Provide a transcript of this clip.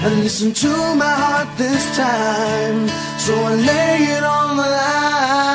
and listen to my heart this time. So I lay it on the line.